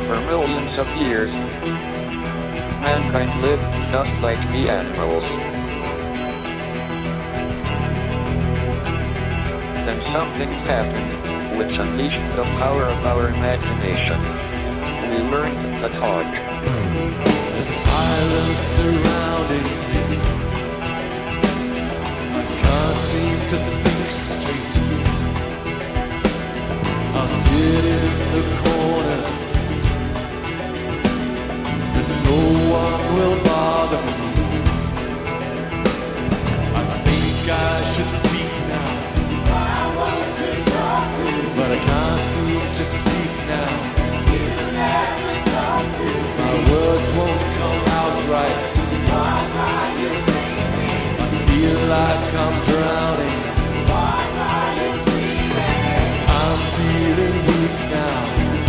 For millions of years, mankind lived just like the animals. Then something happened, which unleashed the power of our imagination. We learned to talk. There's a silence surrounding me. I can't seem to think straight. I'll sit in the corner, but no one will bother me. I think I should speak now, but I can't seem to speak now. My words won't come out right. I feel like I'm drowning. I'm feeling weak now,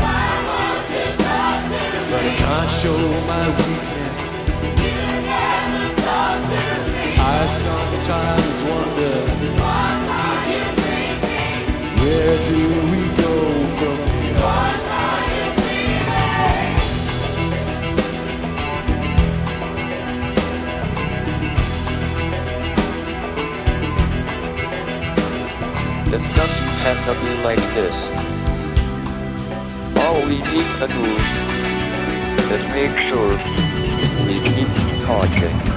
but I can't show my weakness. I sometimes wonder, where do we go from here? It doesn't have to be like this. All we need to do is make sure we keep talking.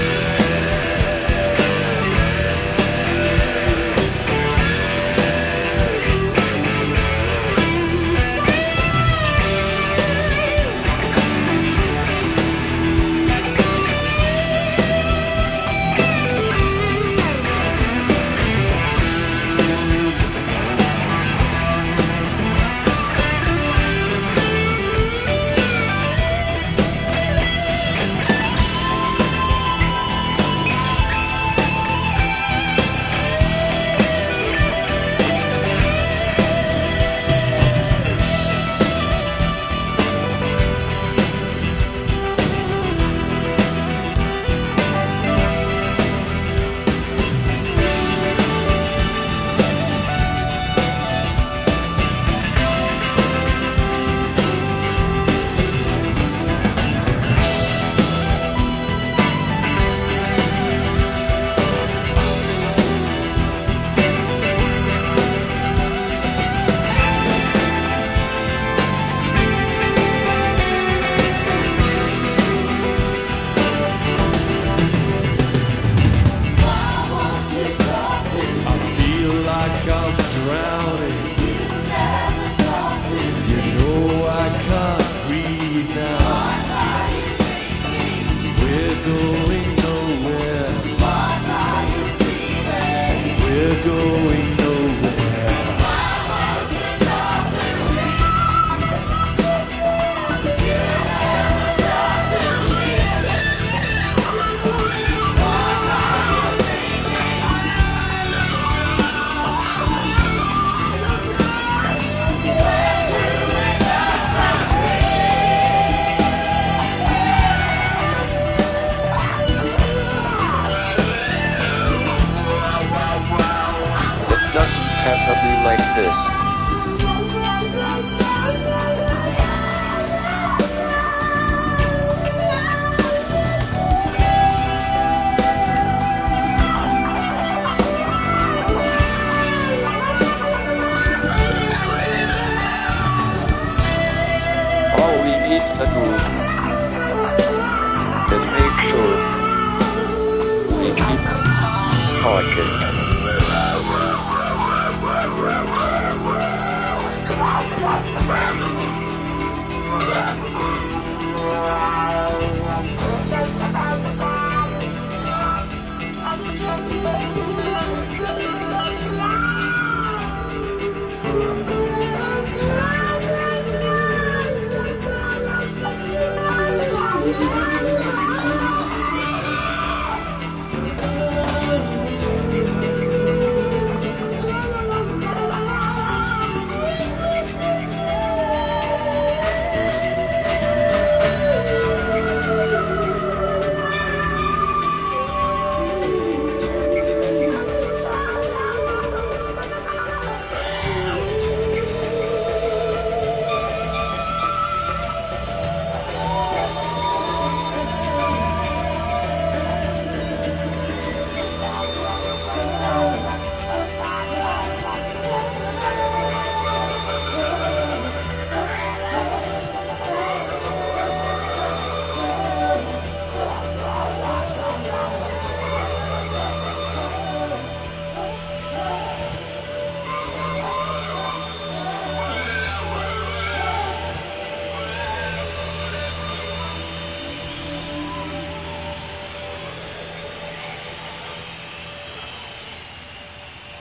I'm drowning. You know I can't breathe now. We're going nowhere. We're going nowhere. Have to be like this. All we need to do is make sure we keep talking. This is